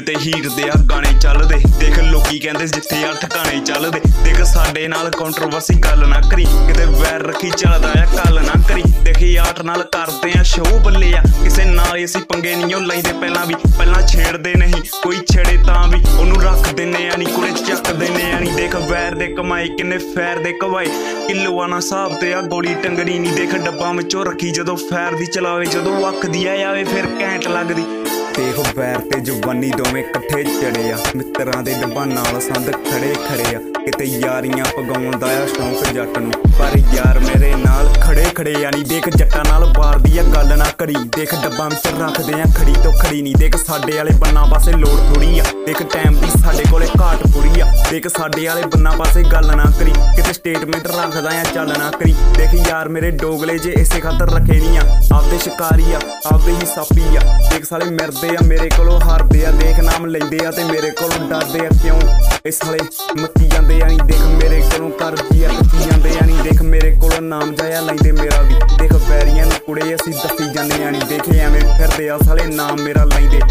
ते हीर दे आ गाने चलदे देख लोकी कहंदे जिथे आ ठिकाने चलदे देख साडे नाल कंट्रोवर्सी गल ना करी किते वैर रखी चलदा आ कल ना करी देख यार नाल करदे आ शो बल्ले आ किसे नाल असीं पंगे नहीं लैंदे पहलां छेड़दे नहीं कोई छेड़े तां भी ओनू रख दिंने आ नी कुड़े चक दिंने आ नी देख वैर दे कमाई किन्ने फैर दे कवाई किलोआं ना हिसाब ते आ गोली टंगनी नी देख डब्बा विचों रखी जदों फैर दी चलावे जदों वक्कदी आ आवे फिर घैंट लगदी देख वैर ते जुबानी दोवें कट्ठे चढ़े आ मित्रां दे डब्बा नाल संद खड़े आ किते यारियां पगाउंदा आ शौक जट नूं पर यार मेरे नाल खड़े आ नी देख जट्टां नाल वारदी आ गल ना करी देख डब्बा विच रखदे आ खड़ी तो खड़ी नी देख साडे वाले बन्ना पासे लोड़ थोड़ी आ देख टाइम दी साडे कोले घाट पूरी आ देख साडे वाले बन्ना पासे गल ना करी किते स्टेटमेंट रखदा आ चल ना करी देख यार मेरे डोगले जे इसे खातर रखे नहीं आ आपदे शिकारी आ आपदे ही सापी आ देख साले मिरदे आ मेरे कोलों हारदे आ देख नाम लैंदे आ ते मेरे कोलों डरदे आ क्यों इस साले मत्ती जांदे आ नी देख मेरे कोलों करदी आ कच्ची जांदे आ नी देख मेरे कोलों नाम जाया लैंदे मेरा भी देख वैरियां नूं कुड़े असीं दस्सी जांदे आ नी देख एवें फिरदे आ साले नाम मेरा लैंदे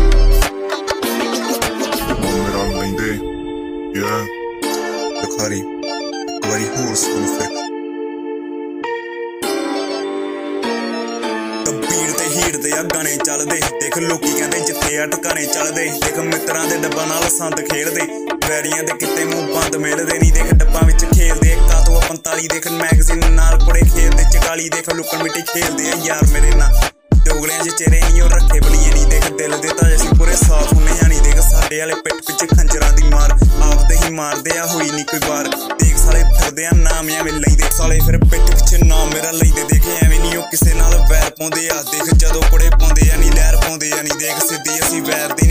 भिखारी एक बारी होर सुन फिर हीर दे आ गाने चलदे देख लोकी कहंदे जिथे आ ठिकाने चलदे देख मित्रां दे डब्बा नाल संद खेलदे वैरियां दे किते मूंह बंद मिलदे नी देख डब्बा विच खेलदे 45 देख मैगजीन नाल कुड़े खेलदे 44 देख लुकण मिट्टी खेलदे आ यार मेरे ना डोगलियां च चेहरे नहीं और रखे बलिए नी देख दिल दे तां असीं पूरे साफ हुंदे आ नी देख साडे वाले पिट पिछे खंजरां दी मार आपदे ही मारदे आ होई नी कोई बार देख साले फिरदे आ नाम एवें लैंदे साले फिर पिट पिछे नाम मेरा लैंदे देख एवें नी ओ किसे नाल वैर पाउंदे आ देख जदों कुड़े पाउंदे आ नी लहर पाउंदे आ नी देख सिद्धी असीं वैर